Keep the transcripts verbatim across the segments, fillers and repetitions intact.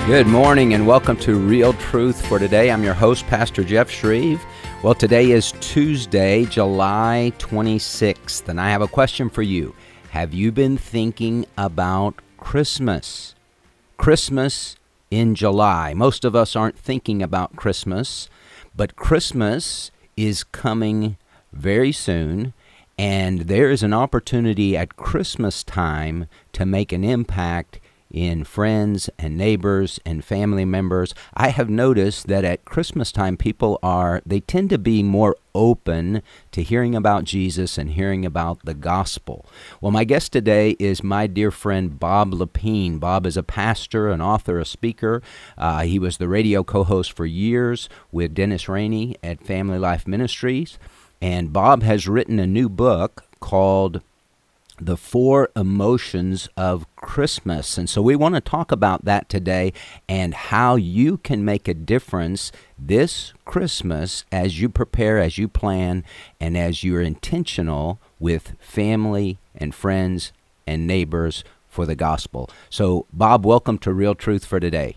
Good morning and welcome to Real Truth for Today. I'm your host, Pastor Jeff Shreve. Well, today is Tuesday, July twenty-sixth, and I have a question for you. Have you been thinking about Christmas? Christmas in July. Most of us aren't thinking about Christmas, but Christmas is coming very soon, and there is an opportunity at Christmas time to make an impact in friends and neighbors and family members. I have noticed that at Christmas time, people are, they tend to be more open to hearing about Jesus and hearing about the gospel. Well, my guest today is my dear friend, Bob Lepine. Bob is a pastor, an author, a speaker. Uh, he was the radio co-host for years with Dennis Rainey at Family Life Ministries. And Bob has written a new book called The Four Emotions of Christmas. And so we want to talk about that today and how you can make a difference this Christmas as you prepare, as you plan, and as you're intentional with family and friends and neighbors for the gospel. So, Bob, welcome to Real Truth for Today.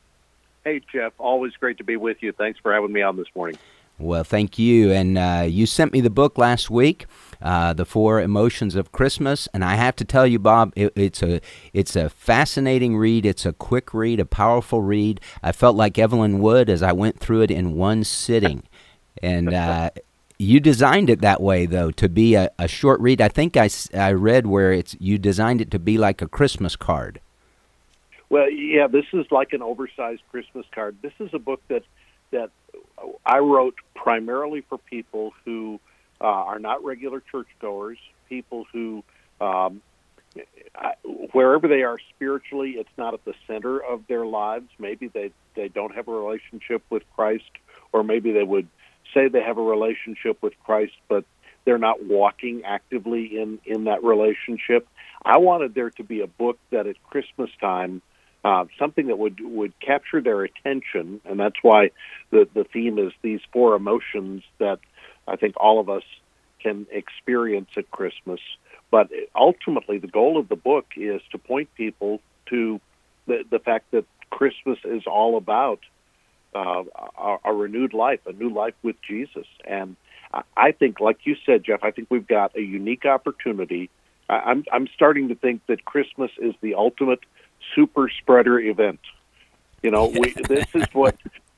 Hey, Jeff. Always great to be with you. Thanks for having me on this morning. Well, thank you. And uh, you sent me the book last week, uh, The Four Emotions of Christmas. And I have to tell you, Bob, it, it's a it's a fascinating read. It's a quick read, a powerful read. I felt like Evelyn Wood as I went through it in one sitting. And uh, you designed it that way, though, to be a, a short read. I think I, I read where it's you designed it to be like a Christmas card. Well, yeah, this is like an oversized Christmas card. This is a book that that I wrote primarily for people who uh, are not regular churchgoers, people who, um, I, wherever they are spiritually, it's not at the center of their lives. Maybe they, they don't have a relationship with Christ, or maybe they would say they have a relationship with Christ, but they're not walking actively in, in that relationship. I wanted there to be a book that at Christmas time, Uh, something that would, would capture their attention, and that's why the, the theme is these four emotions that I think all of us can experience at Christmas. But ultimately, the goal of the book is to point people to the, the fact that Christmas is all about uh, a, a renewed life, a new life with Jesus. And I think, like you said, Jeff, I think we've got a unique opportunity. I, I'm, I'm starting to think that Christmas is the ultimate super spreader event. You know, we, this is what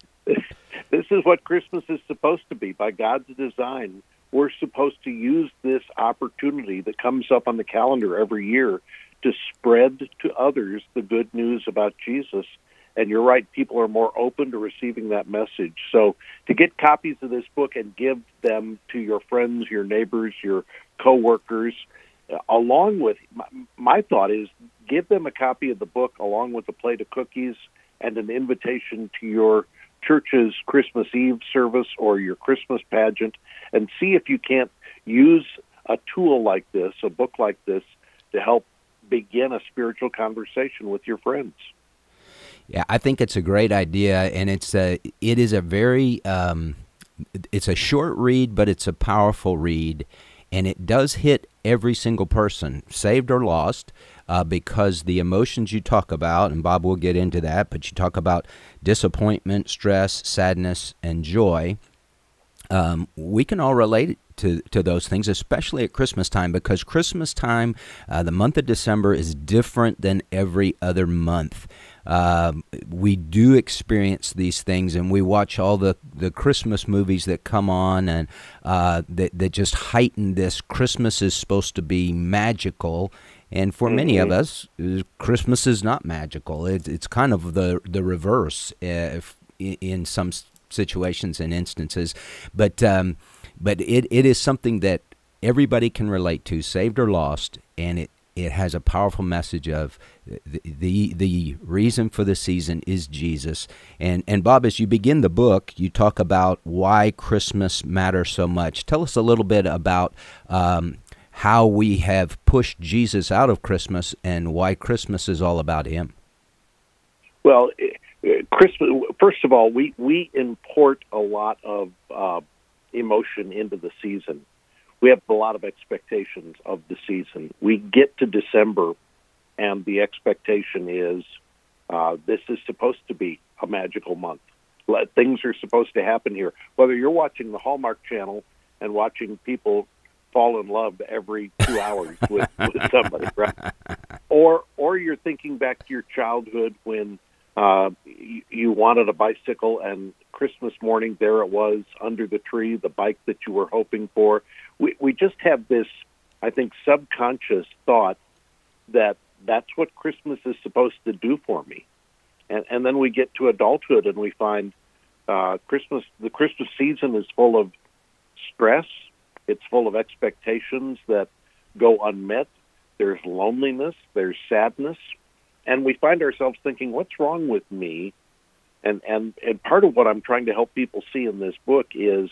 this is what Christmas is supposed to be. By God's design, we're supposed to use this opportunity that comes up on the calendar every year to spread to others the good news about Jesus. And you're right, people are more open to receiving that message. So to get copies of this book and give them to your friends, your neighbors, your coworkers, along with, my, my thought is, give them a copy of the book along with a plate of cookies and an invitation to your church's Christmas Eve service or your Christmas pageant, and see if you can't use a tool like this, a book like this, to help begin a spiritual conversation with your friends. Yeah, I think it's a great idea, and it's a, it is a very, um, it's a short read, but it's a powerful read, and it does hit every single person, saved or lost, uh, because the emotions you talk about, and Bob will get into that, but you talk about disappointment, stress, sadness, and joy. Um, we can all relate to, to those things, especially at Christmas time, because Christmas time, uh, the month of December, is different than every other month. Um, we do experience these things, and we watch all the, the Christmas movies that come on, and uh, that, that just heighten this. Christmas is supposed to be magical, and for mm-hmm. many of us, Christmas is not magical. It, it's kind of the, the reverse uh, if, in some situations and instances, but um, but it, it is something that everybody can relate to, saved or lost, and it, it has a powerful message of the, the the reason for the season is Jesus. And and Bob, as you begin the book, you talk about why Christmas matters so much. Tell us a little bit about um, how we have pushed Jesus out of Christmas and why Christmas is all about him. Well, Christmas. First of all, we, we import a lot of uh, emotion into the season. We have a lot of expectations of the season. We get to December, and the expectation is Uh, this is supposed to be a magical month. Let, things are supposed to happen here. Whether you're watching the Hallmark Channel and watching people fall in love every two hours with, with somebody, right? Or or you're thinking back to your childhood when uh, you, you wanted a bicycle, and Christmas morning there it was under the tree, the bike that you were hoping for. We we just have this, I think, subconscious thought that that's what Christmas is supposed to do for me. And, and then we get to adulthood and we find uh, Christmas, the Christmas season is full of stress. It's full of expectations that go unmet. There's loneliness. There's sadness. And we find ourselves thinking, what's wrong with me? And, and, and part of what I'm trying to help people see in this book is,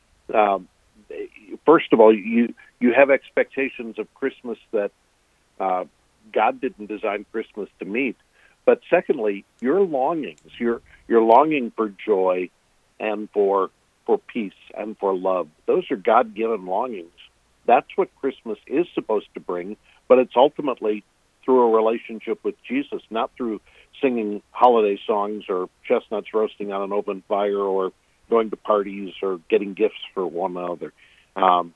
um, first of all, you, you have expectations of Christmas that uh, God didn't design Christmas to meet. But secondly, your longings, your your longing for joy and for for peace and for love, those are God-given longings. That's what Christmas is supposed to bring, but it's ultimately through a relationship with Jesus, not through singing holiday songs or chestnuts roasting on an open fire or going to parties or getting gifts for one another. Um,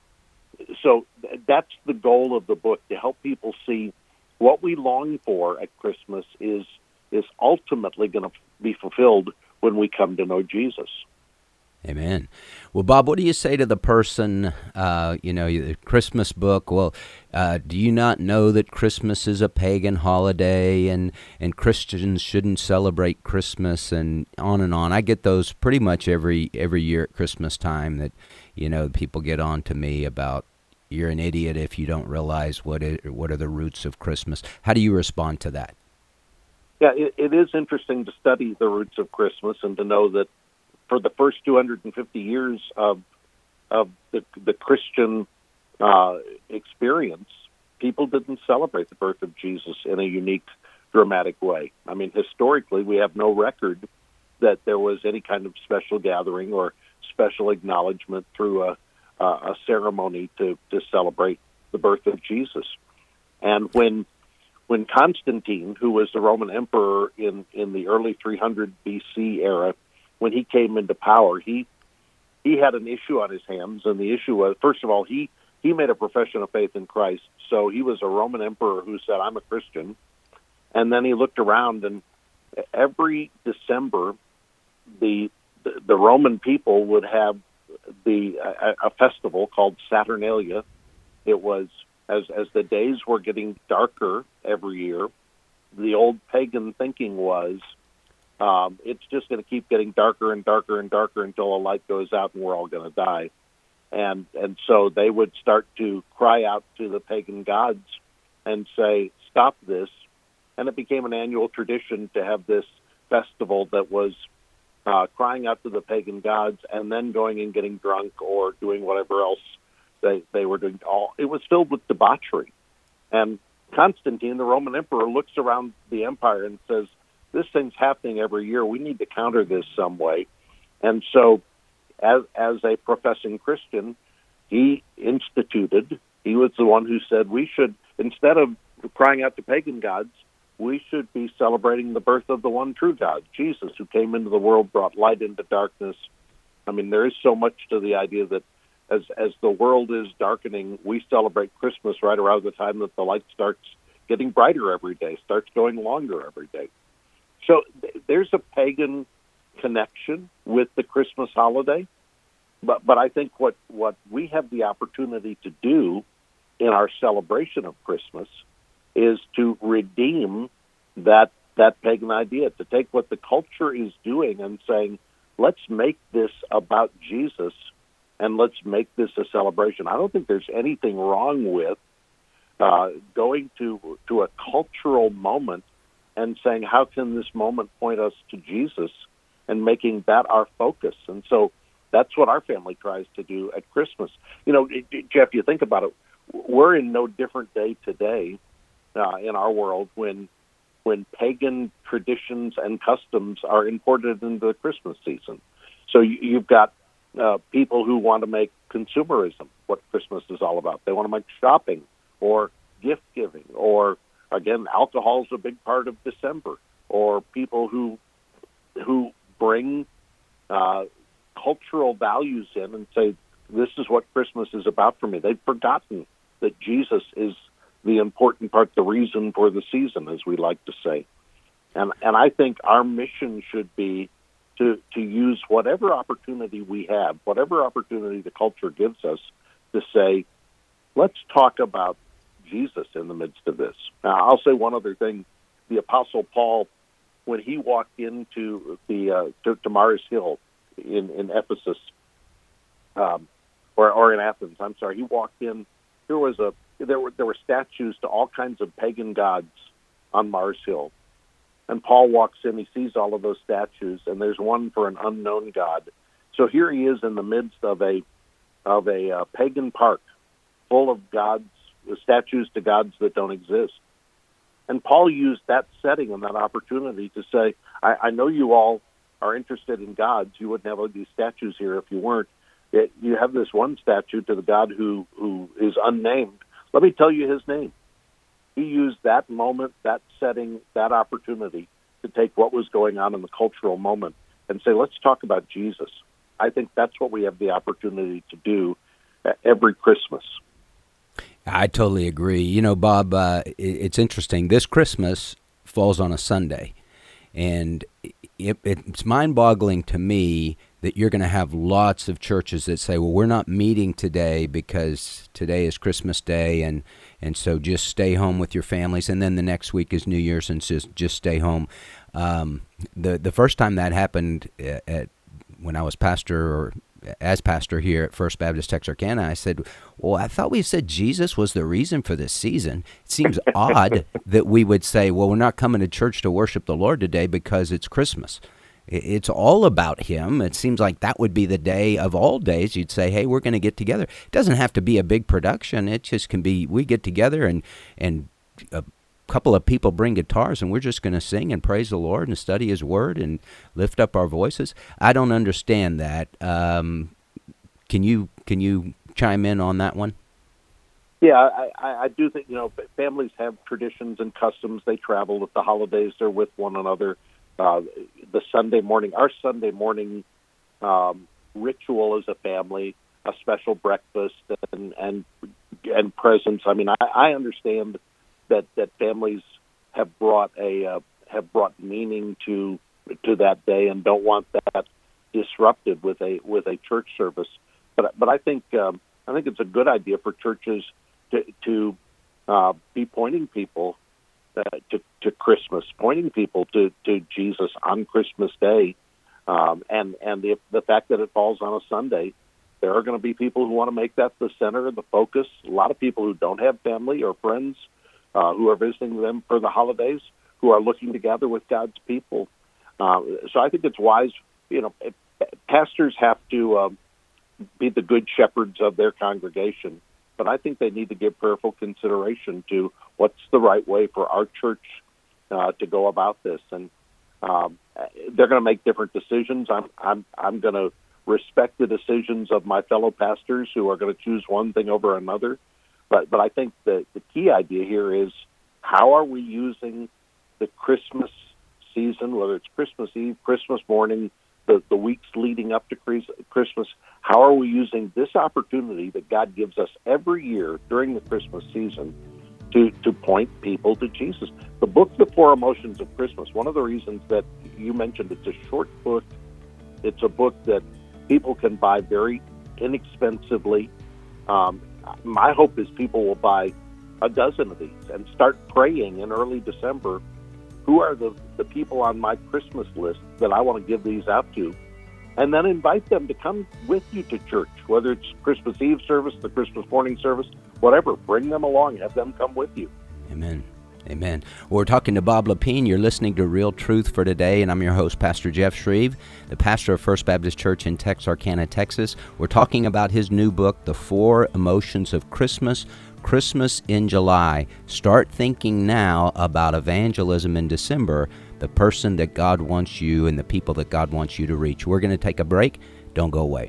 so th- that's the goal of the book, to help people see what we long for at Christmas is is ultimately going to be fulfilled when we come to know Jesus. Amen. Well, Bob, what do you say to the person, uh, you know, the Christmas book? Well, uh, do you not know that Christmas is a pagan holiday and, and Christians shouldn't celebrate Christmas, and on and on? I get those pretty much every every year at Christmas time, that, you know, people get on to me about, you're an idiot if you don't realize what it, what are the roots of Christmas. How do you respond to that? Yeah, it, it is interesting to study the roots of Christmas and to know that for the first two hundred fifty years of of the, the Christian uh, experience, people didn't celebrate the birth of Jesus in a unique, dramatic way. I mean, historically, we have no record that there was any kind of special gathering or special acknowledgement through a, uh, a ceremony to, to celebrate the birth of Jesus. And when when Constantine, who was the Roman emperor in, in the early three hundred B C era, when he came into power, he he had an issue on his hands, and the issue was, first of all, he, he made a profession of faith in Christ. So he was a Roman emperor who said, I'm a Christian. And then he looked around, and every December, the the, the Roman people would have the a, a festival called Saturnalia. It was, as as the days were getting darker every year, the old pagan thinking was, Um, it's just going to keep getting darker and darker and darker until a light goes out and we're all going to die. And and so they would start to cry out to the pagan gods and say, stop this. And it became an annual tradition to have this festival that was uh, crying out to the pagan gods and then going and getting drunk or doing whatever else they, they were doing. All it was filled with debauchery. And Constantine, the Roman emperor, looks around the empire and says, this thing's happening every year. We need to counter this some way. And so as as a professing Christian, he instituted, he was the one who said we should, instead of crying out to pagan gods, we should be celebrating the birth of the one true God, Jesus, who came into the world, brought light into darkness. I mean, there is so much to the idea that as as the world is darkening, we celebrate Christmas right around the time that the light starts getting brighter every day, starts going longer every day. So th- there's a pagan connection with the Christmas holiday, but but I think what, what we have the opportunity to do in our celebration of Christmas is to redeem that that pagan idea, to take what the culture is doing and saying, let's make this about Jesus and let's make this a celebration. I don't think there's anything wrong with uh, going to to a cultural moment and saying, how can this moment point us to Jesus, and making that our focus. And so that's what our family tries to do at Christmas. You know, Jeff, you think about it, we're in no different day today uh, in our world when when pagan traditions and customs are imported into the Christmas season. So you've got uh, people who want to make consumerism what Christmas is all about. They want to make shopping or gift giving or, again, alcohol is a big part of December. or people who who bring uh, cultural values in and say, this is what Christmas is about for me. They've forgotten that Jesus is the important part, the reason for the season, as we like to say. And and I think our mission should be to, to use whatever opportunity we have, whatever opportunity the culture gives us, to say, let's talk about Jesus in the midst of this. Now, I'll say one other thing. The Apostle Paul, when he walked into the uh, to, to Mars Hill in, in Ephesus, um, or, or in Athens, I'm sorry, he walked in, there was a there were there were statues to all kinds of pagan gods on Mars Hill. And Paul walks in, he sees all of those statues, and there's one for an unknown god. So here he is in the midst of a of a uh, pagan park full of gods, statues to gods that don't exist. And Paul used that setting and that opportunity to say, I, I know you all are interested in gods. You wouldn't have all these statues here if you weren't. It, you have this one statue to the God who, who is unnamed. Let me tell you his name. He used that moment, that setting, that opportunity to take what was going on in the cultural moment and say, let's talk about Jesus. I think that's what we have the opportunity to do every Christmas. I totally agree. You know, Bob, uh, it's interesting. This Christmas falls on a Sunday, and it, it's mind-boggling to me that you're going to have lots of churches that say, well, we're not meeting today because today is Christmas Day, and, and so just stay home with your families, and then the next week is New Year's, and just, just stay home. Um, the, the first time that happened at, at when I was pastor or as pastor here at First Baptist Texarkana, I said, well, I thought we said Jesus was the reason for this season. It seems odd that we would say, well, we're not coming to church to worship the Lord today because it's Christmas. It's all about him. It seems like that would be the day of all days. You'd say, hey, we're going to get together. It doesn't have to be a big production. It just can be, we get together and, and a couple of people bring guitars and we're just going to sing and praise the Lord and study his word and lift up our voices. I don't understand that. Um, can you, can you chime in on that one? Yeah, I, I, I do think, you know, families have traditions and customs. They travel at the holidays. They're with one another. Uh, the Sunday morning, our Sunday morning um, ritual as a family, a special breakfast and and, and presents. I mean, I, I understand that, that families have brought a uh, have brought meaning to to that day and don't want that disrupted with a with a church service. But but I think um, I think it's a good idea for churches to to uh, be pointing people Uh, to, to Christmas, pointing people to, to Jesus on Christmas Day, um, and and the the fact that it falls on a Sunday, there are going to be people who want to make that the center of the focus. A lot of people who don't have family or friends uh, who are visiting them for the holidays, who are looking to gather with God's people. Uh, so I think it's wise. You know, pastors have to um, be the good shepherds of their congregation. But I think they need to give prayerful consideration to what's the right way for our church uh, to go about this. And um, they're going to make different decisions. I'm I'm I'm going to respect the decisions of my fellow pastors who are going to choose one thing over another. But but I think the the key idea here is, how are we using the Christmas season, whether it's Christmas Eve, Christmas morning, the, the weeks leading up to Christmas, how are we using this opportunity that God gives us every year during the Christmas season to, to point people to Jesus? The book, The Four Emotions of Christmas, one of the reasons that you mentioned, it's a short book. It's a book that people can buy very inexpensively. Um, my hope is people will buy a dozen of these and start praying in early December. Who are the, the people on my Christmas list that I want to give these out to? And then invite them to come with you to church, whether it's Christmas Eve service, the Christmas morning service, whatever. Bring them along. Have them come with you. Amen. Amen. Well, we're talking to Bob Lepine. You're listening to Real Truth for Today, and I'm your host, Pastor Jeff Shreve, the pastor of First Baptist Church in Texarkana, Texas. We're talking about his new book, The Four Emotions of Christmas, Christmas in July. Start thinking now about evangelism in December, the person that God wants you and the people that God wants you to reach. We're going to take a break. Don't go away.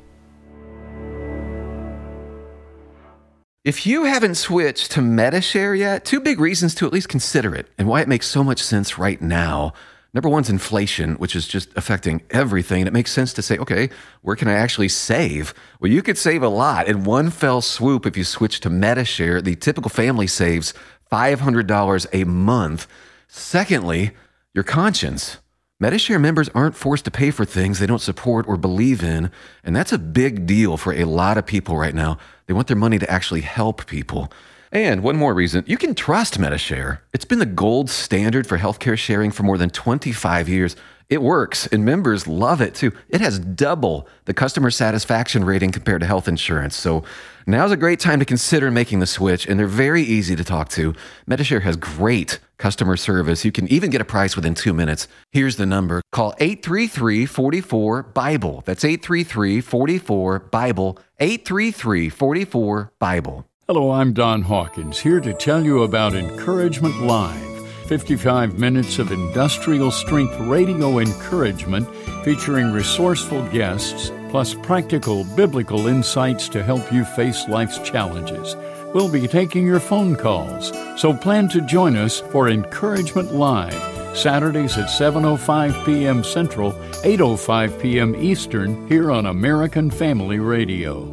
If you haven't switched to Medi-Share yet, two big reasons to at least consider it and why it makes so much sense right now. Number one's inflation, which is just affecting everything. And it makes sense to say, okay, where can I actually save? Well, you could save a lot in one fell swoop if you switch to Medi-Share. The typical family saves five hundred dollars a month. Secondly, your conscience. Medi-Share members aren't forced to pay for things they don't support or believe in, and that's a big deal for a lot of people right now. They want their money to actually help people. And one more reason, you can trust Medi-Share. It's been the gold standard for healthcare sharing for more than twenty-five years. It works, and members love it too. It has double the customer satisfaction rating compared to health insurance. So now's a great time to consider making the switch, and they're very easy to talk to. Medi-Share has great customer service. You can even get a price within two minutes. Here's the number. Call eight three three, four four, BIBLE. That's eight three three, four four, BIBLE. eight three three, four four, BIBLE. Hello, I'm Don Hawkins, here to tell you about Encouragement Live. fifty-five minutes of industrial strength radio encouragement featuring resourceful guests, plus practical biblical insights to help you face life's challenges. We'll be taking your phone calls, so plan to join us for Encouragement Live, Saturdays at seven oh five p.m. Central, eight oh five p.m. Eastern, here on American Family Radio.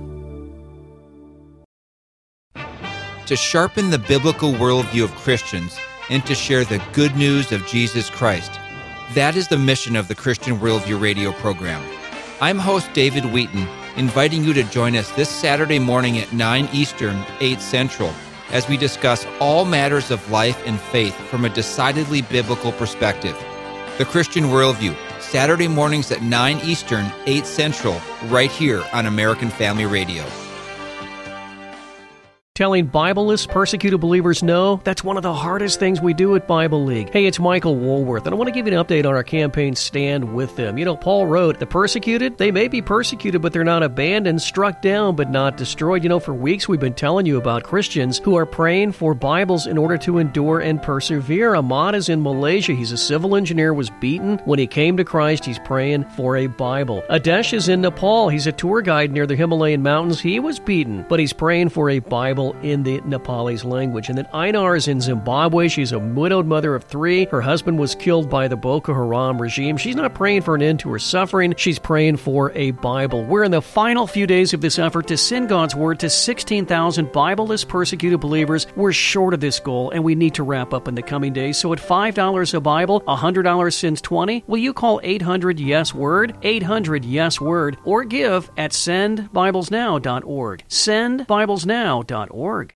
To sharpen the biblical worldview of Christians and to share the good news of Jesus Christ. That is the mission of the Christian Worldview radio program. I'm host David Wheaton, inviting you to join us this Saturday morning at nine Eastern, eight Central, as we discuss all matters of life and faith from a decidedly biblical perspective. The Christian Worldview, Saturday mornings at nine Eastern, eight Central, right here on American Family Radio. Telling Bibleless, persecuted believers no, that's one of the hardest things we do at Bible League. Hey, it's Michael Woolworth, and I want to give you an update on our campaign Stand With Them. You know, Paul wrote, the persecuted, they may be persecuted, but they're not abandoned, struck down, but not destroyed. You know, for weeks we've been telling you about Christians who are praying for Bibles in order to endure and persevere. Ahmad is in Malaysia. He's a civil engineer, was beaten. When he came to Christ, he's praying for a Bible. Adesh is in Nepal. He's a tour guide near the Himalayan mountains. He was beaten, but he's praying for a Bible in the Nepalese language. And then Einar is in Zimbabwe. She's a widowed mother of three. Her husband was killed by the Boko Haram regime. She's not praying for an end to her suffering. She's praying for a Bible. We're in the final few days of this effort to send God's Word to sixteen thousand Bibleless persecuted believers. We're short of this goal, and we need to wrap up in the coming days. So at five dollars a Bible, one hundred dollars sends twenty, will you call eight hundred yes word, eight hundred yes word, or give at send bibles now dot org. send bibles now dot org.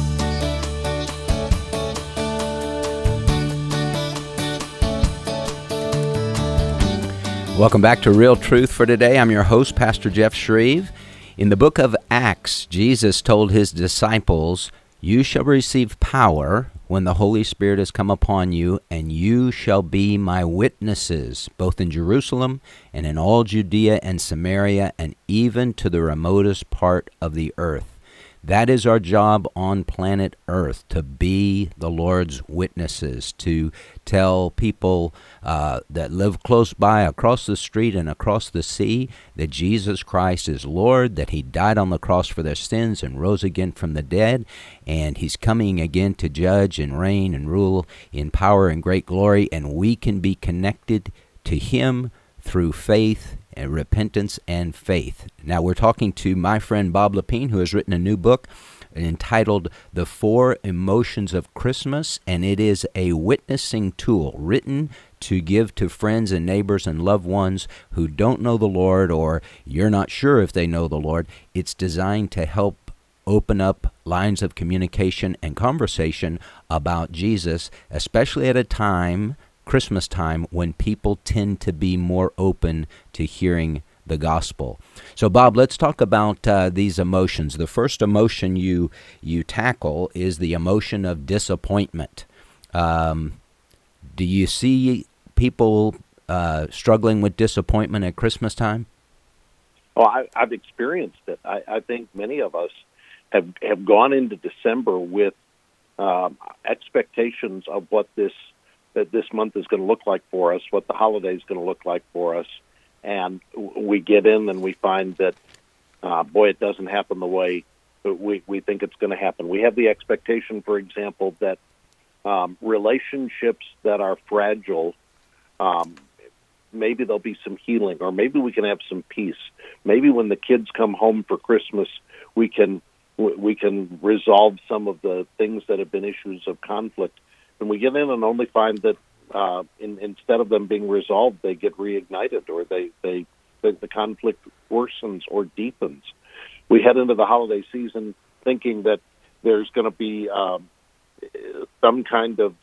Welcome back to Real Truth for Today. I'm your host, Pastor Jeff Shreve. In the book of Acts, Jesus told his disciples, "You shall receive power when the Holy Spirit has come upon you, and you shall be my witnesses, both in Jerusalem and in all Judea and Samaria, and even to the remotest part of the earth." That is our job on planet Earth, to be the Lord's witnesses, to tell people uh, that live close by, across the street and across the sea, that Jesus Christ is Lord, that he died on the cross for their sins and rose again from the dead, and he's coming again to judge and reign and rule in power and great glory, and we can be connected to him through faith and repentance and faith. Now we're talking to my friend Bob Lepine, who has written a new book entitled The Four Emotions of Christmas, and it is a witnessing tool written to give to friends and neighbors and loved ones who don't know the Lord, or you're not sure if they know the Lord. It's designed to help open up lines of communication and conversation about Jesus, especially at a time, Christmas time, when people tend to be more open to hearing the gospel. So, Bob, let's talk about uh, these emotions. The first emotion you you tackle is the emotion of disappointment. Um, do you see people uh, struggling with disappointment at Christmas time? Oh, I, I've experienced it. I, I think many of us have have gone into December with um, expectations of what this that this month is going to look like for us, what the holiday is going to look like for us, and we get in and we find that, uh, boy, it doesn't happen the way we, we think it's going to happen. We have the expectation, for example, that um, relationships that are fragile uh, Um, maybe there'll be some healing, or maybe we can have some peace. Maybe when the kids come home for Christmas, we can we can resolve some of the things that have been issues of conflict. And we get in and only find that uh, in, instead of them being resolved, they get reignited, or they, they the, the conflict worsens or deepens. We head into the holiday season thinking that there's going to be um, some kind of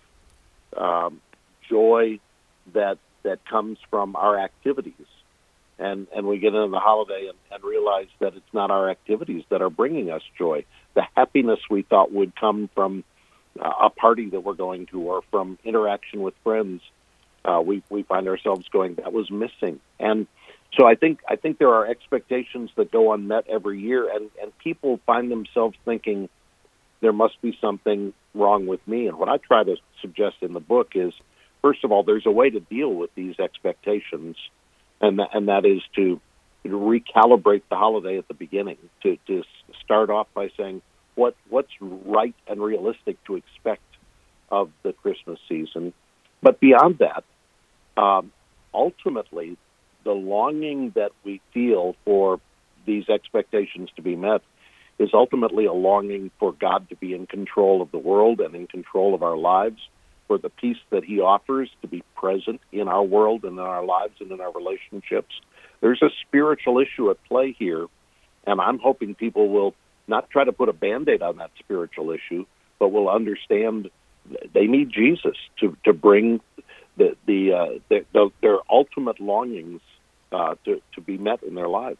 um, joy that that comes from our activities. And and we get into the holiday and, and realize that it's not our activities that are bringing us joy. The happiness we thought would come from uh, a party that we're going to, or from interaction with friends, uh, we we find ourselves going, that was missing. And so I think I think there are expectations that go unmet every year, and, and people find themselves thinking, there must be something wrong with me. And what I try to suggest in the book is, first of all, there's a way to deal with these expectations, and that, and that is to, to recalibrate the holiday at the beginning, to, to start off by saying what what's right and realistic to expect of the Christmas season. But beyond that, um, ultimately, the longing that we feel for these expectations to be met is ultimately a longing for God to be in control of the world and in control of our lives, for the peace that he offers to be present in our world and in our lives and in our relationships. There's a spiritual issue at play here, and I'm hoping people will not try to put a Band-Aid on that spiritual issue, but will understand they need Jesus to, to bring the, the, uh, the, the their ultimate longings uh, to, to be met in their lives.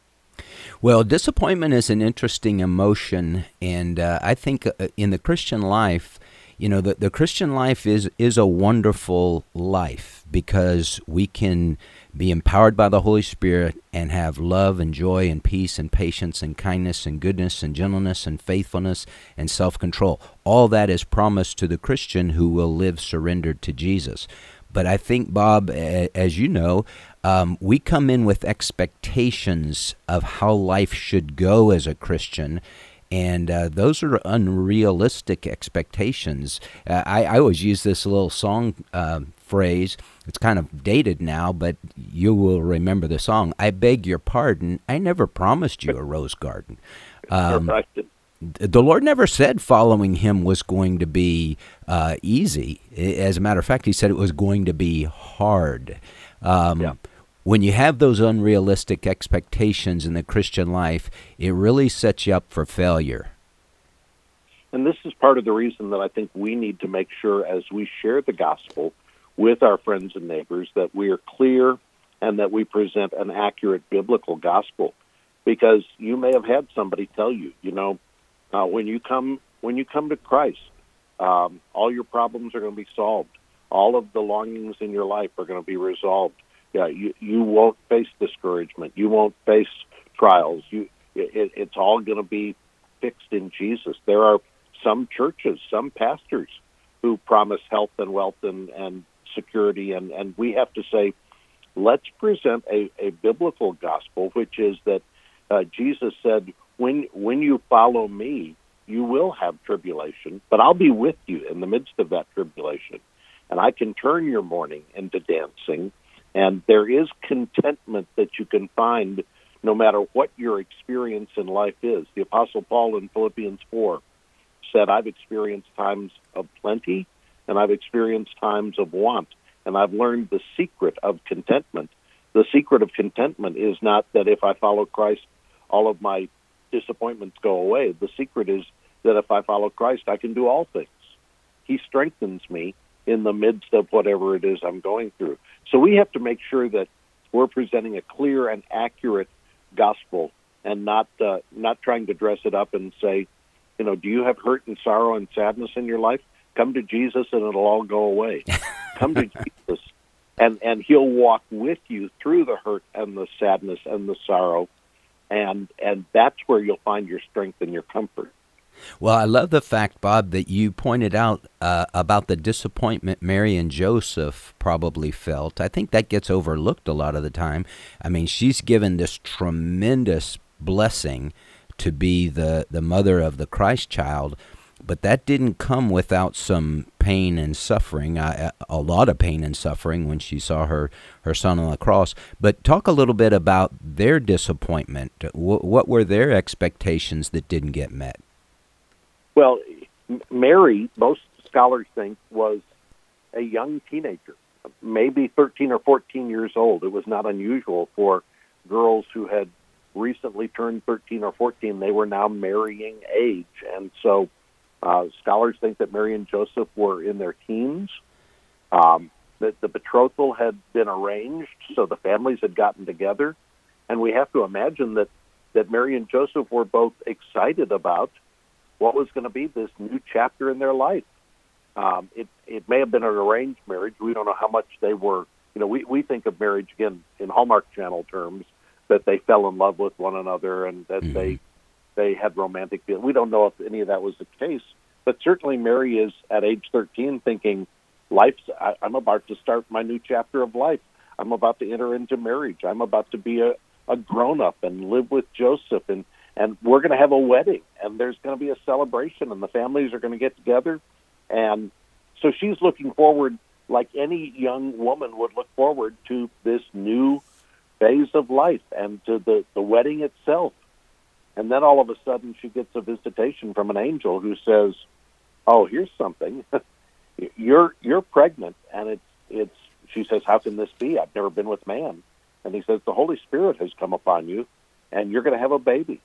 Well, disappointment is an interesting emotion, and uh, I think uh, in the Christian life, you know, the, the Christian life is is a wonderful life because we can be empowered by the Holy Spirit and have love and joy and peace and patience and kindness and goodness and gentleness and faithfulness and self-control. All that is promised to the Christian who will live surrendered to Jesus. But I think, Bob, as you know, um, we come in with expectations of how life should go as a Christian, and uh, those are unrealistic expectations. Uh, I, I always use this little song uh, phrase. It's kind of dated now, but you will remember the song. I beg your pardon, I never promised you a rose garden. Um, the Lord never said following him was going to be uh, easy. As a matter of fact, he said it was going to be hard. Um, yeah. When you have those unrealistic expectations in the Christian life, it really sets you up for failure. And this is part of the reason that I think we need to make sure as we share the gospel with our friends and neighbors that we are clear and that we present an accurate biblical gospel. Because you may have had somebody tell you, you know, uh, when you come when you come to Christ, um, all your problems are going to be solved. All of the longings in your life are going to be resolved. Yeah, you, you won't face discouragement. You won't face trials. You, it, it's all going to be fixed in Jesus. There are some churches, some pastors who promise health and wealth and, and security, and, and we have to say, let's present a, a biblical gospel, which is that uh, Jesus said, when when you follow me, you will have tribulation, but I'll be with you in the midst of that tribulation. And I can turn your mourning into dancing. And there is contentment that you can find no matter what your experience in life is. The Apostle Paul in Philippians four said, I've experienced times of plenty and I've experienced times of want. And I've learned the secret of contentment. The secret of contentment is not that if I follow Christ, all of my disappointments go away. The secret is that if I follow Christ, I can do all things. He strengthens me in the midst of whatever it is I'm going through. So we have to make sure that we're presenting a clear and accurate gospel and not uh, not trying to dress it up and say, you know, do you have hurt and sorrow and sadness in your life? Come to Jesus and it'll all go away. Come to Jesus and, and he'll walk with you through the hurt and the sadness and the sorrow, and and that's where you'll find your strength and your comfort. Well, I love the fact, Bob, that you pointed out uh, about the disappointment Mary and Joseph probably felt. I think that gets overlooked a lot of the time. I mean, she's given this tremendous blessing to be the, the mother of the Christ child, but that didn't come without some pain and suffering, a, a lot of pain and suffering when she saw her, her son on the cross. But talk a little bit about their disappointment. W- what were their expectations that didn't get met? Well, Mary, most scholars think, was a young teenager, maybe thirteen or fourteen years old. It was not unusual for girls who had recently turned thirteen or fourteen. They were now marrying age. And so uh, scholars think that Mary and Joseph were in their teens, um, that the betrothal had been arranged, so the families had gotten together. And we have to imagine that, that Mary and Joseph were both excited about what was going to be this new chapter in their life. Um, it, it may have been an arranged marriage. We don't know how much they were. You know, we, we think of marriage, again, in Hallmark Channel terms, that they fell in love with one another and that mm-hmm. they they had romantic feelings. We don't know if any of that was the case, but certainly Mary is at age thirteen thinking, life's, I, I'm about to start my new chapter of life. I'm about to enter into marriage. I'm about to be a, a grown-up and live with Joseph, and, and we're going to have a wedding, and there's going to be a celebration, and the families are going to get together. And so she's looking forward, like any young woman would look forward to this new phase of life and to the, the wedding itself. And then all of a sudden she gets a visitation from an angel who says, oh, here's something. you're you're pregnant. And it's it's she says, how can this be? I've never been with man. And he says, the Holy Spirit has come upon you, and you're going to have a baby.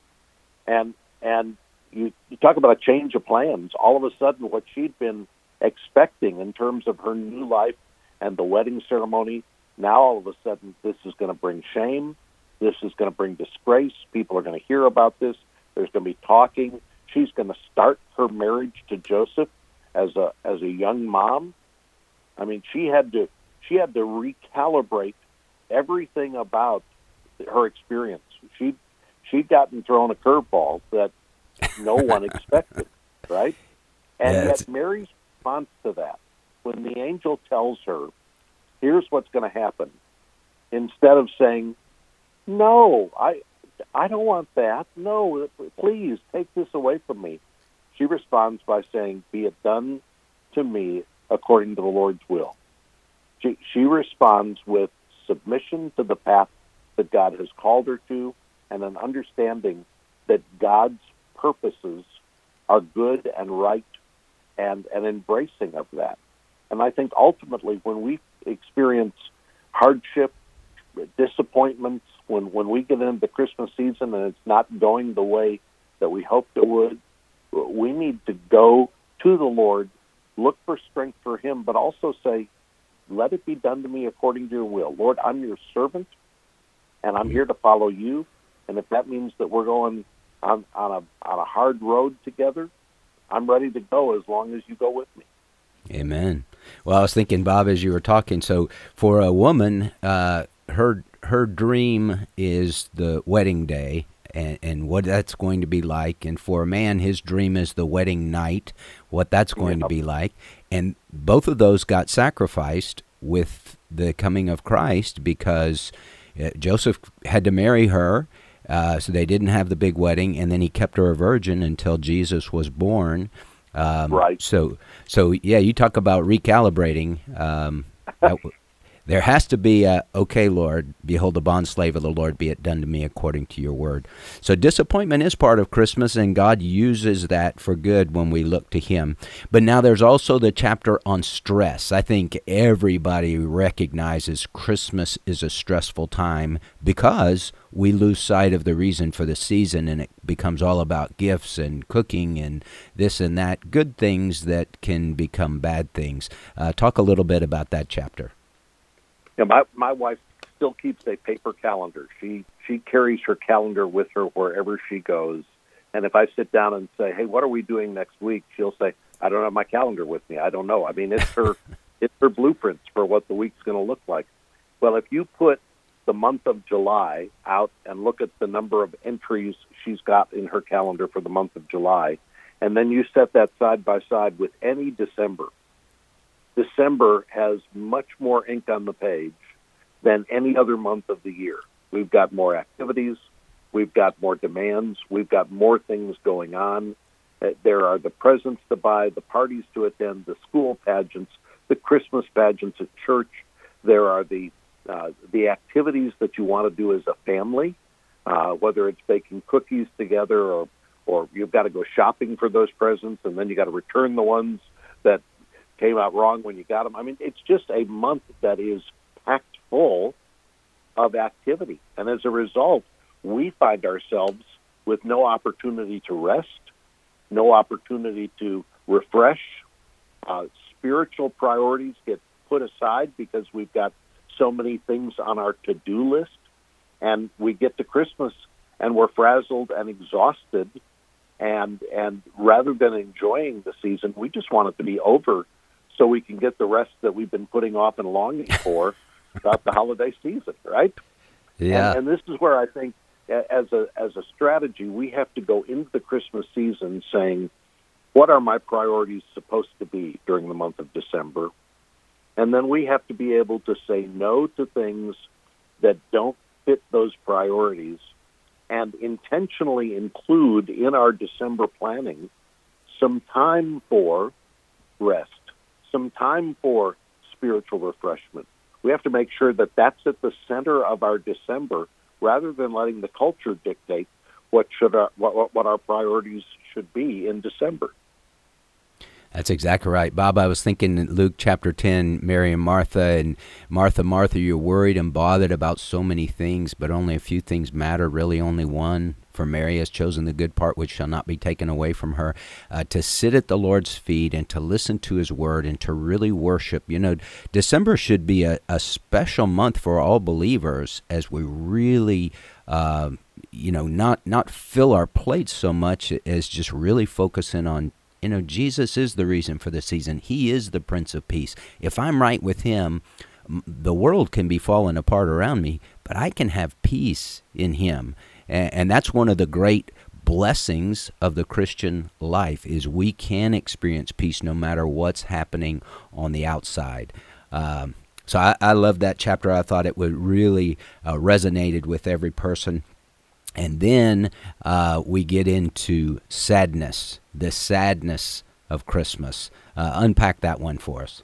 And and you, you talk about a change of plans. All of a sudden what she'd been expecting in terms of her new life and the wedding ceremony, now all of a sudden this is going to bring shame. This is going to bring disgrace. People are going to hear about this. There's going to be talking. She's going to start her marriage to Joseph as a as a young mom. I mean, she had to she had to recalibrate everything about her experience. She she'd gotten thrown a curveball that no one expected, right? And yeah, yet Mary's response to that, when the angel tells her, here's what's going to happen, instead of saying, no, I I don't want that. No, please take this away from me. She responds by saying, be it done to me according to the Lord's will. She, she responds with submission to the path that God has called her to and an understanding that God's purposes are good and right and an embracing of that. And I think ultimately when we experience hardship, disappointments, when, when we get into the Christmas season and it's not going the way that we hoped it would, we need to go to the Lord, look for strength for Him, but also say, let it be done to me according to your will. Lord, I'm your servant, and I'm here to follow you. And if that means that we're going on, on, a, on a hard road together, I'm ready to go as long as you go with me. Amen. Well, I was thinking, Bob, as you were talking, so for a woman, uh, her her dream is the wedding day and, and what that's going to be like. And for a man, his dream is the wedding night, what that's going yeah. to be like. And both of those got sacrificed with the coming of Christ because uh, Joseph had to marry her, uh, so they didn't have the big wedding, and then he kept her a virgin until Jesus was born. Um, right. So, so yeah, you talk about recalibrating. Um, that, there has to be a, okay, Lord, behold the bondslave of the Lord, be it done to me according to your word. So disappointment is part of Christmas, and God uses that for good when we look to Him. But now there's also the chapter on stress. I think everybody recognizes Christmas is a stressful time because we lose sight of the reason for the season, and it becomes all about gifts and cooking and this and that, good things that can become bad things. Uh, talk a little bit about that chapter. Yeah, my my wife still keeps a paper calendar. She she carries her calendar with her wherever she goes. And if I sit down and say, "Hey, what are we doing next week?" she'll say, "I don't have my calendar with me. I don't know." I mean, it's her it's her blueprints for what the week's going to look like. Well, if you put the month of July out and look at the number of entries she's got in her calendar for the month of July, and then you set that side by side with any December. December has much more ink on the page than any other month of the year. We've got more activities. We've got more demands. We've got more things going on. Uh, there are the presents to buy, the parties to attend, the school pageants, the Christmas pageants at church. There are the uh, the activities that you want to do as a family, uh, whether it's baking cookies together or or you've got to go shopping for those presents, and then you got to return the ones that came out wrong when you got them. I mean, it's just a month that is packed full of activity. And as a result, we find ourselves with no opportunity to rest, no opportunity to refresh. Uh, spiritual priorities get put aside because we've got so many things on our to-do list. And we get to Christmas and we're frazzled and exhausted. And and rather than enjoying the season, we just want it to be over so we can get the rest that we've been putting off and longing for throughout the holiday season, right? Yeah. And, and this is where I think, as a as a strategy, we have to go into the Christmas season saying, what are my priorities supposed to be during the month of December? And then we have to be able to say no to things that don't fit those priorities and intentionally include in our December planning some time for rest, some time for spiritual refreshment. We have to make sure that that's at the center of our December rather than letting the culture dictate what should our, what, what our priorities should be in December. That's exactly right. Bob, I was thinking in Luke chapter ten, Mary and Martha, and Martha, Martha, you're worried and bothered about so many things, but only a few things matter, really only one. For Mary has chosen the good part which shall not be taken away from her. Uh, to sit at the Lord's feet and to listen to his word and to really worship. You know, December should be a, a special month for all believers as we really, uh, you know, not, not fill our plates so much as just really focusing on, you know, Jesus is the reason for the season. He is the Prince of Peace. If I'm right with him, the world can be falling apart around me, but I can have peace in him. And, and that's one of the great blessings of the Christian life is we can experience peace no matter what's happening on the outside. Um, so I, I love that chapter. I thought it would really uh, resonated with every person. And then uh, we get into sadness, the sadness of Christmas. Uh, unpack that one for us.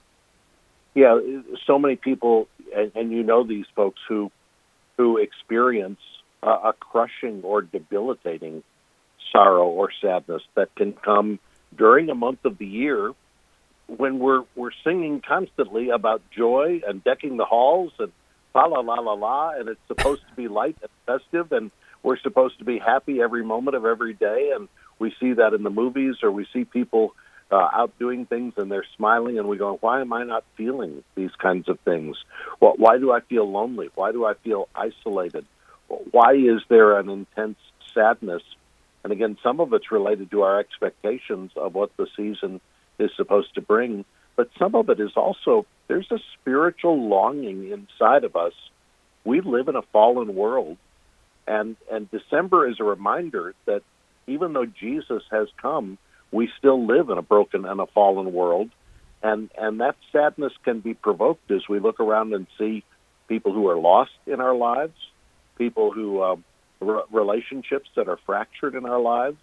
Yeah, so many people, and, and you know these folks who who experience a, a crushing or debilitating sorrow or sadness that can come during a month of the year when we're we're singing constantly about joy and decking the halls and la la la la la, and it's supposed to be light and festive, and we're supposed to be happy every moment of every day, and we see that in the movies, or we see people uh, out doing things and they're smiling, and we go, why am I not feeling these kinds of things? Well, why do I feel lonely? Why do I feel isolated? Why is there an intense sadness? And again, some of it's related to our expectations of what the season is supposed to bring, but some of it is also, there's a spiritual longing inside of us. We live in a fallen world. And and December is a reminder that even though Jesus has come, we still live in a broken and a fallen world. And and that sadness can be provoked as we look around and see people who are lost in our lives, people who, um, re- relationships that are fractured in our lives.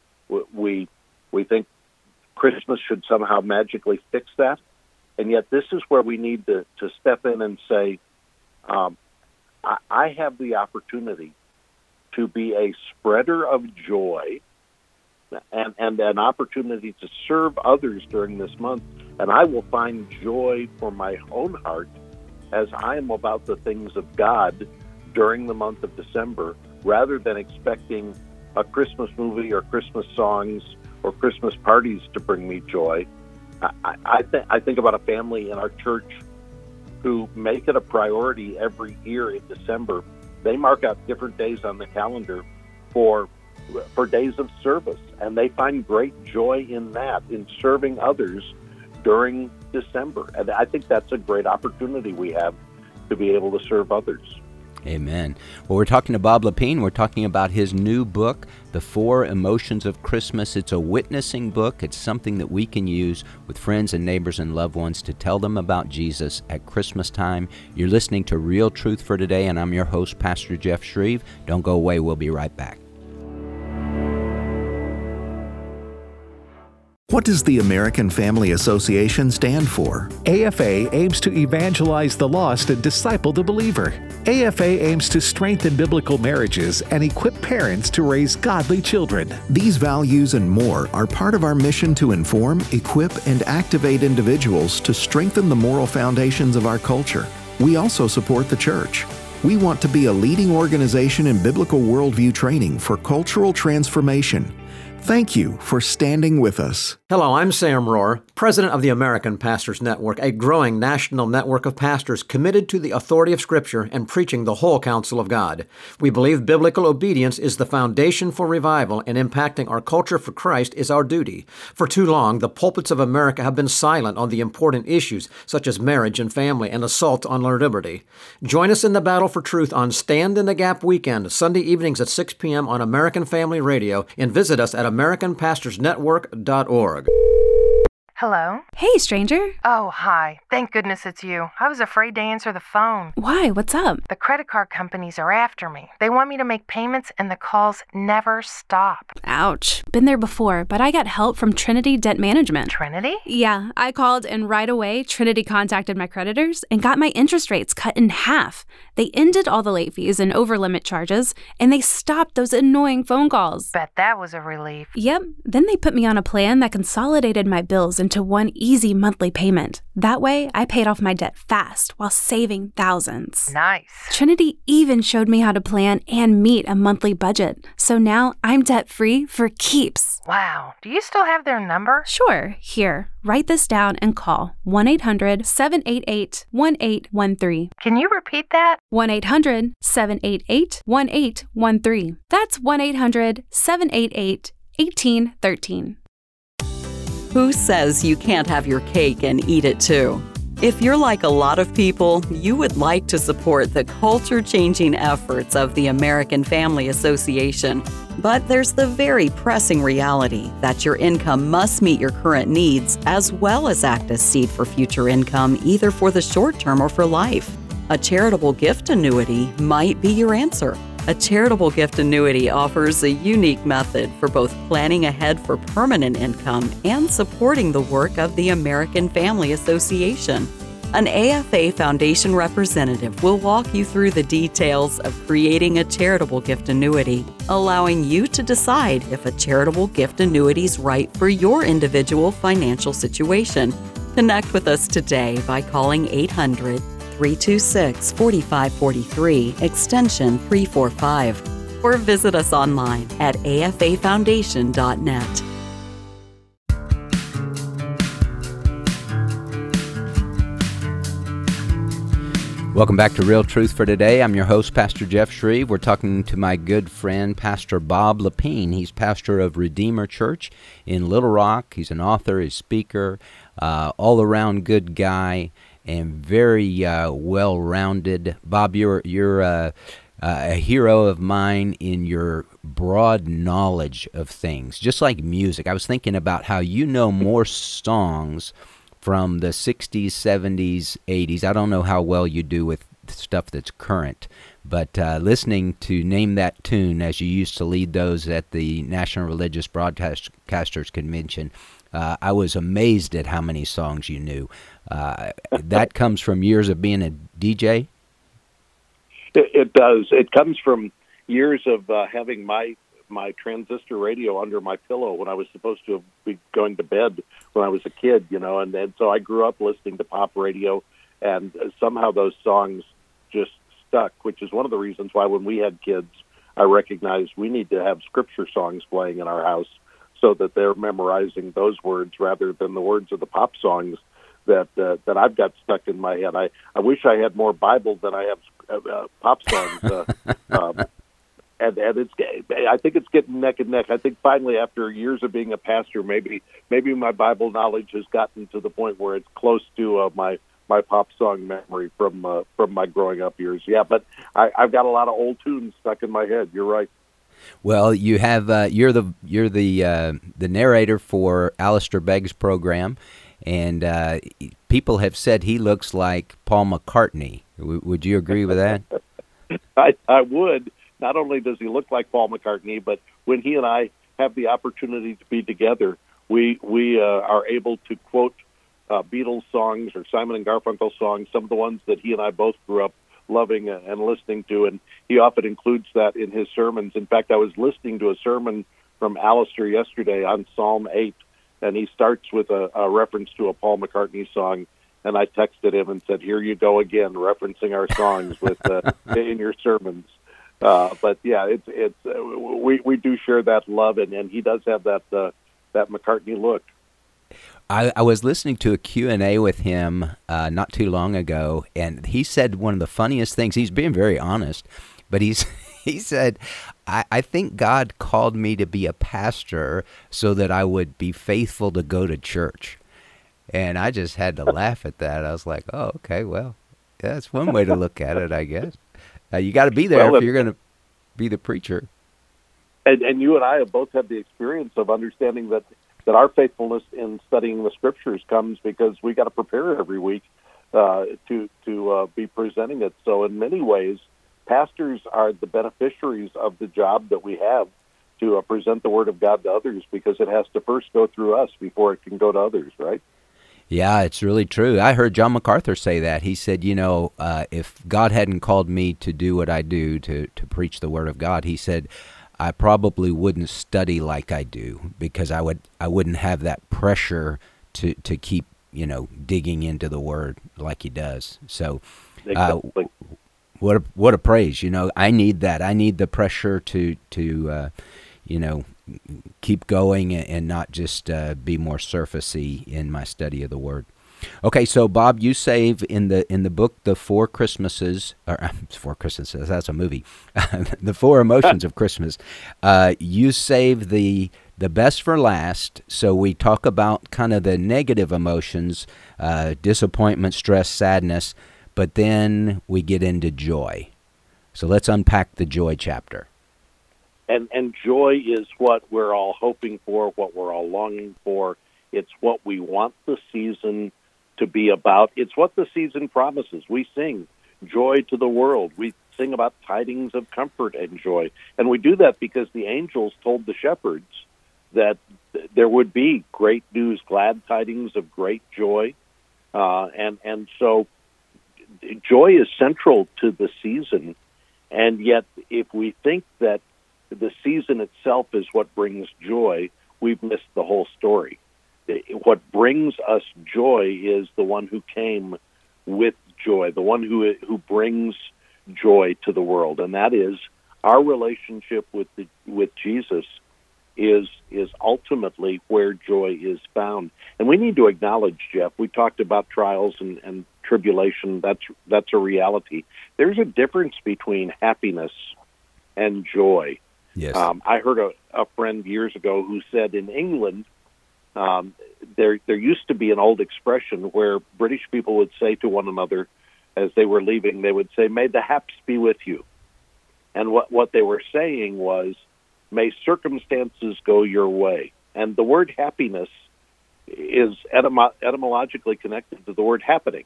We, we think Christmas should somehow magically fix that. And yet this is where we need to, to step in and say, um, I, I have the opportunity to be a spreader of joy and, and an opportunity to serve others during this month. And I will find joy for my own heart as I am about the things of God during the month of December, rather than expecting a Christmas movie or Christmas songs or Christmas parties to bring me joy. I, I, th- I think about a family in our church who make it a priority every year in December. They mark out different days on the calendar for for days of service, and they find great joy in that, in serving others during December. And I think that's a great opportunity we have to be able to serve others. Amen. Well, we're talking to Bob Lepine. We're talking about his new book, The Four Emotions of Christmas. It's a witnessing book. It's something that we can use with friends and neighbors and loved ones to tell them about Jesus at Christmas time. You're listening to Real Truth for Today, and I'm your host, Pastor Jeff Shreve. Don't go away. We'll be right back. What does the American Family Association stand for? A F A aims to evangelize the lost and disciple the believer. A F A aims to strengthen biblical marriages and equip parents to raise godly children. These values and more are part of our mission to inform, equip, and activate individuals to strengthen the moral foundations of our culture. We also support the church. We want to be a leading organization in biblical worldview training for cultural transformation. Thank you for standing with us. Hello, I'm Sam Rohr, president of the American Pastors Network, a growing national network of pastors committed to the authority of Scripture and preaching the whole counsel of God. We believe biblical obedience is the foundation for revival, and impacting our culture for Christ is our duty. For too long, the pulpits of America have been silent on the important issues such as marriage and family and assault on our liberty. Join us in the battle for truth on Stand in the Gap weekend, Sunday evenings at six p.m. on American Family Radio, and visit us at american pastors network dot org. Hello? Hey, stranger. Oh, hi. Thank goodness it's you. I was afraid to answer the phone. Why? What's up? The credit card companies are after me. They want me to make payments and the calls never stop. Ouch. Been there before, but I got help from Trinity Debt Management. Trinity? Yeah, I called and right away Trinity contacted my creditors and got my interest rates cut in half. They ended all the late fees and over-limit charges, and they stopped those annoying phone calls. Bet that was a relief. Yep. Then they put me on a plan that consolidated my bills into one easy monthly payment. That way, I paid off my debt fast while saving thousands. Nice. Trinity even showed me how to plan and meet a monthly budget. So now I'm debt-free for keeps. Wow. Do you still have their number? Sure. Here, write this down and call one eight hundred seven eight eight one eight one three. Can you repeat that? one eight hundred seven eight eight one eight one three. That's one eight hundred seven eight eight one eight one three. Who says you can't have your cake and eat it too? If you're like a lot of people, you would like to support the culture-changing efforts of the American Family Association. But there's the very pressing reality that your income must meet your current needs as well as act as seed for future income, either for the short term or for life. A charitable gift annuity might be your answer. A charitable gift annuity offers a unique method for both planning ahead for permanent income and supporting the work of the American Family Association. An A F A Foundation representative will walk you through the details of creating a charitable gift annuity, allowing you to decide if a charitable gift annuity is right for your individual financial situation. Connect with us today by calling eight hundred three two six four five four three, extension three four five, or visit us online at a f a foundation dot net. Welcome back to Real Truth for Today. I'm your host, Pastor Jeff Shreve. We're talking to my good friend, Pastor Bob Lepine. He's pastor of Redeemer Church in Little Rock. He's an author, he's a speaker, uh, all-around good guy, and very uh, well-rounded. Bob, you're you're uh, uh, a hero of mine in your broad knowledge of things, just like music. I was thinking about how you know more songs from the sixties, seventies, eighties. I don't know how well you do with stuff that's current, but uh, listening to Name That Tune, as you used to lead those at the National Religious Broadcasters Convention, uh, I was amazed at how many songs you knew. Uh, that comes from years of being a D J? It, it does. It comes from years of uh, having my my transistor radio under my pillow when I was supposed to be going to bed when I was a kid, you know, and, and so I grew up listening to pop radio, and somehow those songs just stuck, which is one of the reasons why when we had kids, I recognized we need to have scripture songs playing in our house so that they're memorizing those words rather than the words of the pop songs that uh, that I've got stuck in my head. I, I wish I had more Bible than I have uh, pop songs. Uh, um, and and it's I think it's getting neck and neck. I think finally, after years of being a pastor, maybe maybe my Bible knowledge has gotten to the point where it's close to uh, my my pop song memory from uh, from my growing up years. Yeah, but I, I've got a lot of old tunes stuck in my head. You're right. Well, you have uh, you're the you're the uh, the narrator for Alistair Begg's program, and uh, people have said he looks like Paul McCartney. W- would you agree with that? I, I would. Not only does he look like Paul McCartney, but when he and I have the opportunity to be together, We we uh, are able to quote uh, Beatles songs or Simon and Garfunkel songs, some of the ones that he and I both grew up loving and listening to, and he often includes that in his sermons. In fact, I was listening to a sermon from Alistair yesterday on Psalm eight, and he starts with a, a reference to a Paul McCartney song, and I texted him and said, "Here you go again, referencing our songs with uh, in your sermons." Uh, but yeah, it's it's uh, we we do share that love, and, and he does have that uh, that McCartney look. I, I was listening to a Q and A with him uh, not too long ago, and he said one of the funniest things. He's being very honest, but he's he said, I, I think God called me to be a pastor so that I would be faithful to go to church. And I just had to laugh at that. I was like, oh, okay, well, yeah, that's one way to look at it, I guess. Uh, you got to be there well, if you're going to be the preacher. And, and you and I have both had the experience of understanding that that our faithfulness in studying the Scriptures comes because we got to prepare every week uh, to to uh, be presenting it. So in many ways, pastors are the beneficiaries of the job that we have to uh, present the Word of God to others, because it has to first go through us before it can go to others, right? Yeah, it's really true. I heard John MacArthur say that. He said, you know, uh, if God hadn't called me to do what I do, to, to preach the Word of God, he said, I probably wouldn't study like I do, because I would I wouldn't have that pressure to, to keep, you know, digging into the Word like he does. So uh, exactly. what a, what a praise. You know, I need that. I need the pressure to, to uh, you know, keep going and not just uh, be more surfacey in my study of the Word. Okay, so Bob, you save in the in the book The Four Christmases, or Four Christmases, that's a movie, The Four Emotions of Christmas. Uh, you save the the best for last, so we talk about kind of the negative emotions, uh, disappointment, stress, sadness, but then we get into joy. So let's unpack the joy chapter. And and joy is what we're all hoping for, what we're all longing for. It's what we want the season to be about. It's what the season promises. We sing joy to the world. We sing about tidings of comfort and joy. And we do that because the angels told the shepherds that there would be great news, glad tidings of great joy. Uh, and, and so joy is central to the season. And yet, if we think that the season itself is what brings joy, we've missed the whole story. What brings us joy is the one who came with joy, the one who who brings joy to the world, and that is our relationship with the, with Jesus is is ultimately where joy is found. And we need to acknowledge, Jeff, we talked about trials and, and tribulation. That's that's a reality. There's a difference between happiness and joy. Yes. Um, I heard a, a friend years ago who said in England, Um, there, there used to be an old expression where British people would say to one another as they were leaving, they would say, "May the haps be with you." And what, what they were saying was, "May circumstances go your way." And the word happiness is etymo- etymologically connected to the word happening.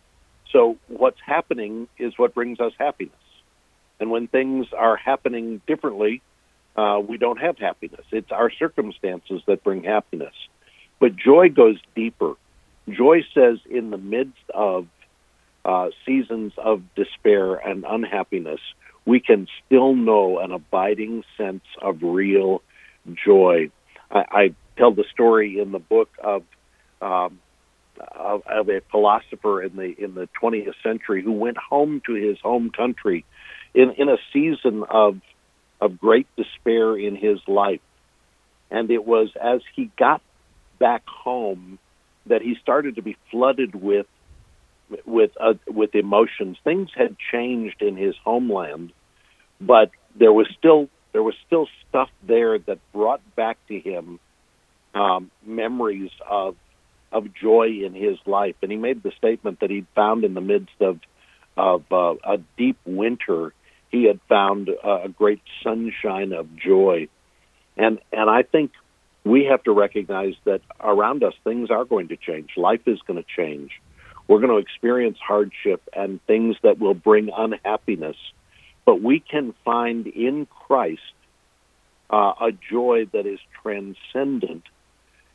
So what's happening is what brings us happiness. And when things are happening differently, uh, we don't have happiness. It's our circumstances that bring happiness. But joy goes deeper. Joy says in the midst of uh, seasons of despair and unhappiness, we can still know an abiding sense of real joy. I, I tell the story in the book of, um, of of a philosopher in the in the twentieth century who went home to his home country in, in a season of of great despair in his life. And it was as he got back home that he started to be flooded with with uh, with emotions. Things had changed in his homeland, but there was still there was still stuff there that brought back to him um, memories of of joy in his life. And he made the statement that he'd found in the midst of of uh, a deep winter, he had found uh, a great sunshine of joy. And and I think we have to recognize that around us things are going to change. Life is going to change. We're going to experience hardship and things that will bring unhappiness. But we can find in Christ uh, a joy that is transcendent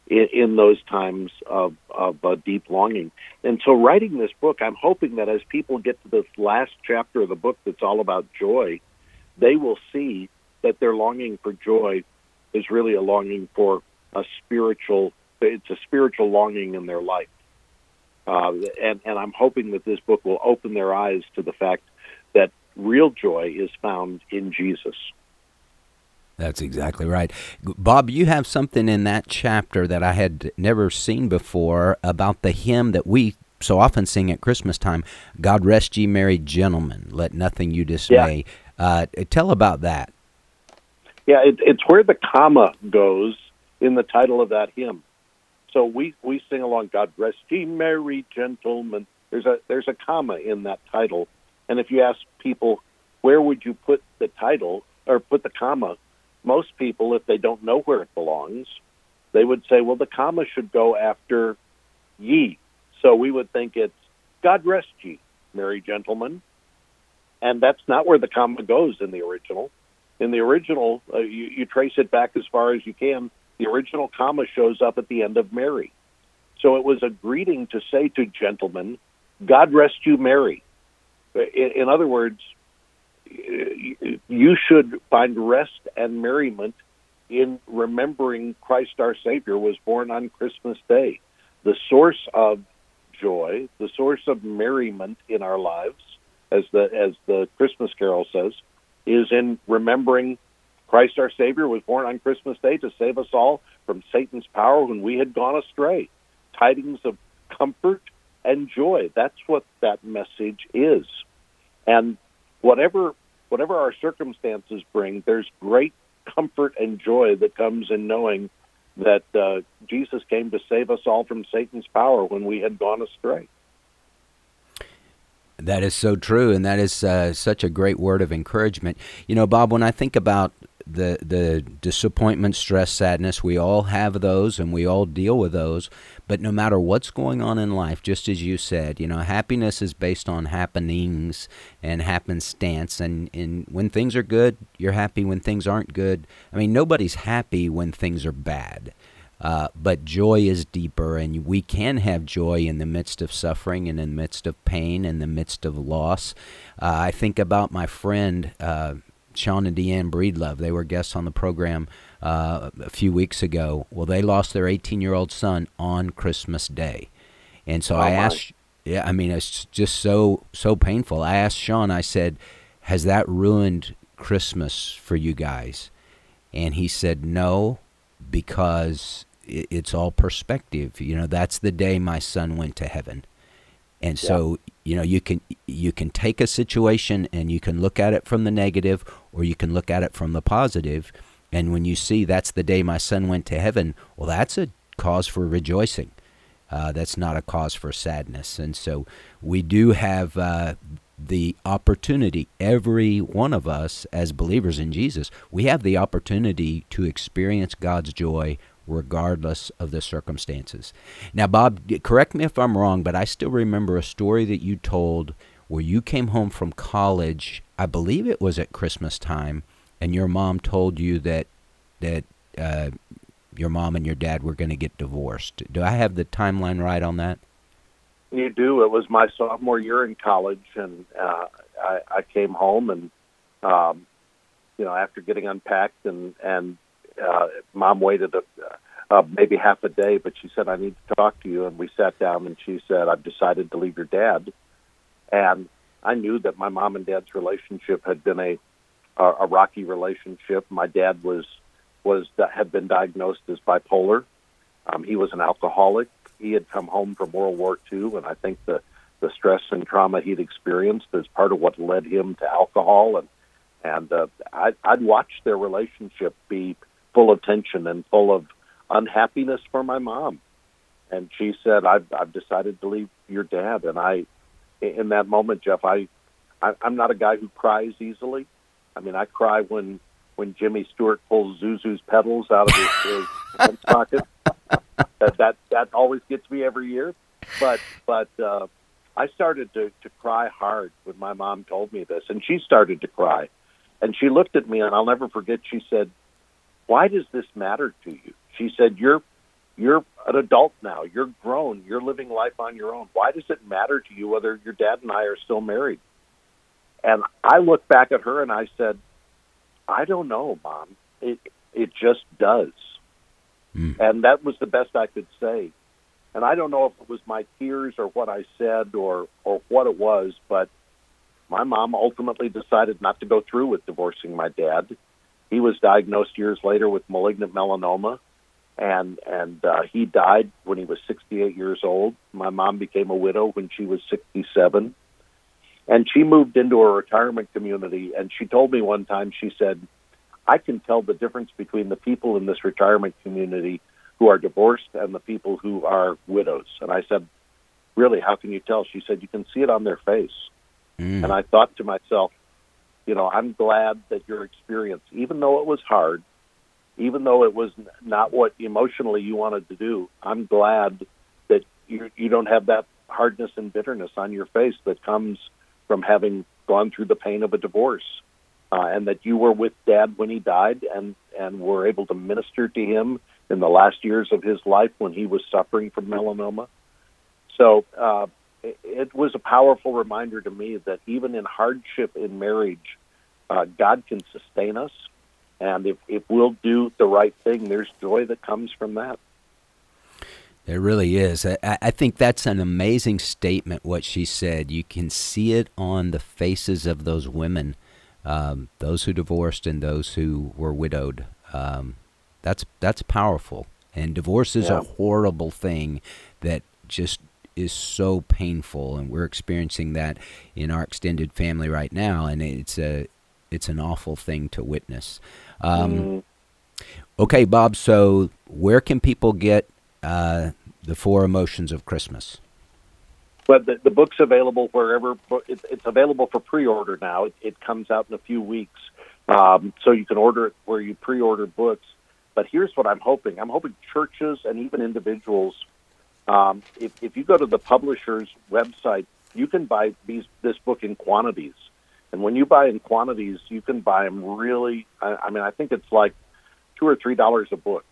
in, in those times of, of uh, deep longing. And so writing this book, I'm hoping that as people get to this last chapter of the book that's all about joy, they will see that their longing for joy is really a longing for a spiritual, it's a spiritual longing in their life. Uh, and, and I'm hoping that this book will open their eyes to the fact that real joy is found in Jesus. That's exactly right. Bob, you have something in that chapter that I had never seen before about the hymn that we so often sing at Christmas time, God Rest Ye Merry Gentlemen, Let Nothing You Dismay. Yeah. Uh, tell about that. Yeah, it, it's where the comma goes in the title of that hymn. So we, we sing along, God Rest Ye Merry Gentlemen. There's a, there's a comma in that title. And if you ask people, where would you put the title or put the comma, most people, if they don't know where it belongs, they would say, well, the comma should go after ye. So we would think it's God rest ye, merry gentlemen. And that's not where the comma goes in the original. In the original, uh, you, you trace it back as far as you can, the original comma shows up at the end of merry. So it was a greeting to say to gentlemen, God rest you merry. In, in other words, you should find rest and merriment in remembering Christ our Savior was born on Christmas Day. The source of joy, the source of merriment in our lives, as the as the Christmas carol says, is in remembering Christ our Savior was born on Christmas Day to save us all from Satan's power when we had gone astray. Tidings of comfort and joy. That's what that message is. And whatever whatever our circumstances bring, there's great comfort and joy that comes in knowing that uh, Jesus came to save us all from Satan's power when we had gone astray. That is so true, and that is uh, such a great word of encouragement. You know, Bob, when I think about the the disappointment, stress, sadness, we all have those, and we all deal with those. But no matter what's going on in life, just as you said, you know, happiness is based on happenings and happenstance. And, and when things are good, you're happy. When things aren't good, I mean, nobody's happy when things are bad. Uh, but joy is deeper, and we can have joy in the midst of suffering and in the midst of pain, in the midst of loss. Uh, I think about my friend, uh, Sean and Deanne Breedlove. They were guests on the program uh, a few weeks ago. Well, they lost their eighteen-year-old son on Christmas Day. And so oh, I asked, my. yeah, I mean, it's just so, so painful. I asked Sean, I said, has that ruined Christmas for you guys? And he said, no, because it's all perspective. You know, that's the day my son went to heaven. And so, yeah. you know, you can you can take a situation and you can look at it from the negative, or you can look at it from the positive. And when you see that's the day my son went to heaven, well, that's a cause for rejoicing. Uh, that's not a cause for sadness. And so we do have uh, the opportunity, every one of us as believers in Jesus, we have the opportunity to experience God's joy regardless of the circumstances. Now, Bob, correct me if I'm wrong, but I still remember a story that you told where you came home from college, I believe it was at Christmas time, and your mom told you that that uh, your mom and your dad were going to get divorced. Do I have the timeline right on that? You do. It was my sophomore year in college, and uh, I, I came home, and um, you know, after getting unpacked, and and uh, Mom waited a, uh, maybe half a day, but she said, "I need to talk to you." And we sat down, and she said, "I've decided to leave your dad." And I knew that my mom and dad's relationship had been a a, a rocky relationship. My dad was was had been diagnosed as bipolar. Um, he was an alcoholic. He had come home from World War Two, and I think the, the stress and trauma he'd experienced is part of what led him to alcohol. And and uh, I, I'd watched their relationship be full of tension and full of unhappiness for my mom. And she said, "I've I've decided to leave your dad." And I, in that moment, Jeff, I, I I'm not a guy who cries easily. I mean, I cry when when Jimmy Stewart pulls Zuzu's pedals out of his, his pants pocket. That, that that always gets me every year, but but uh, I started to, to cry hard when my mom told me this, and she started to cry, and she looked at me, and I'll never forget. She said, "Why does this matter to you?" She said, "You're you're an adult now. You're grown. You're living life on your own. Why does it matter to you whether your dad and I are still married? And I looked back at her and I said, I don't know, Mom. It it just does. Mm. And that was the best I could say. And I don't know if it was my tears or what I said or, or what it was, but my mom ultimately decided not to go through with divorcing my dad. He was diagnosed years later with malignant melanoma, and and uh, he died when he was sixty-eight years old. My mom became a widow when she was sixty-seven. And she moved into a retirement community, and she told me one time, she said, I can tell the difference between the people in this retirement community who are divorced and the people who are widows. And I said, really, how can you tell? She said, you can see it on their face. Mm. And I thought to myself, you know, I'm glad that your experience, even though it was hard, even though it was not what emotionally you wanted to do, I'm glad that you, you don't have that hardness and bitterness on your face that comes from having gone through the pain of a divorce, uh, and that you were with Dad when he died and, and were able to minister to him in the last years of his life when he was suffering from melanoma. So uh, it, it was a powerful reminder to me that even in hardship in marriage, uh, God can sustain us. And if, if we'll do the right thing, there's joy that comes from that. There really is. I, I think that's an amazing statement, what she said. You can see it on the faces of those women, um, those who divorced and those who were widowed. Um, that's that's powerful. And divorce is yeah. a horrible thing that just is so painful, and we're experiencing that in our extended family right now, and it's a it's an awful thing to witness. Um, mm. Okay, Bob, so where can people get Uh, the Four Emotions of Christmas? Well, the, the book's available wherever. It, it's available for pre-order now. It, it comes out in a few weeks, um, so you can order it where you pre-order books. But here's what I'm hoping. I'm hoping churches and even individuals, um, if, if you go to the publisher's website, you can buy these, this book in quantities. And when you buy in quantities, you can buy them really, I, I mean, I think it's like two or three dollars a book.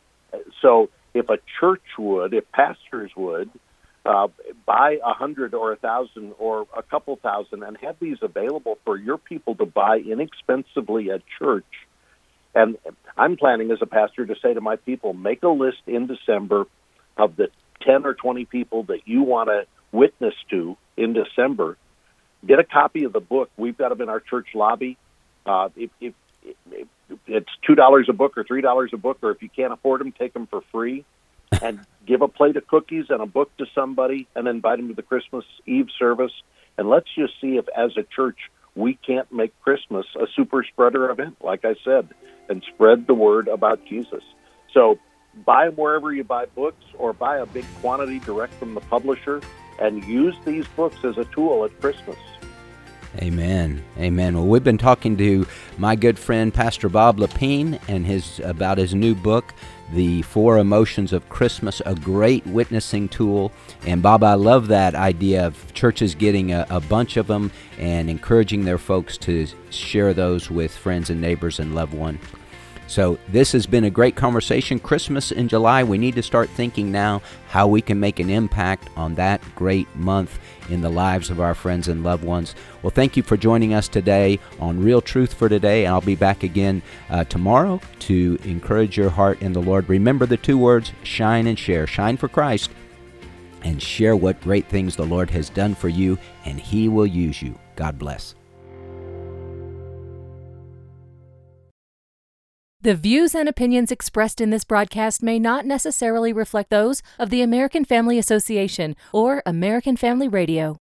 So if a church would, if pastors would, uh, buy a hundred or a thousand or a couple thousand and have these available for your people to buy inexpensively at church. And I'm planning as a pastor to say to my people, make a list in December of the ten or twenty people that you want to witness to in December. Get a copy of the book. We've got them in our church lobby. Uh, if, if, if it's two dollars a book or three dollars a book, or if you can't afford them, take them for free, and give a plate of cookies and a book to somebody, and invite them to the Christmas Eve service. And let's just see if, as a church, we can't make Christmas a super spreader event, like I said, and spread the word about Jesus. So buy them wherever you buy books, or buy a big quantity direct from the publisher, and use these books as a tool at Christmas. Amen. Amen. Well, we've been talking to my good friend, Pastor Bob Lepine, and his about his new book, The Four Emotions of Christmas, a great witnessing tool. And Bob, I love that idea of churches getting a, a bunch of them and encouraging their folks to share those with friends and neighbors and loved ones. So this has been a great conversation. Christmas in July, we need to start thinking now how we can make an impact on that great month in the lives of our friends and loved ones. Well, thank you for joining us today on Real Truth for Today. I'll be back again uh, tomorrow to encourage your heart in the Lord. Remember the two words, shine and share. Shine for Christ and share what great things the Lord has done for you, and He will use you. God bless. The views and opinions expressed in this broadcast may not necessarily reflect those of the American Family Association or American Family Radio.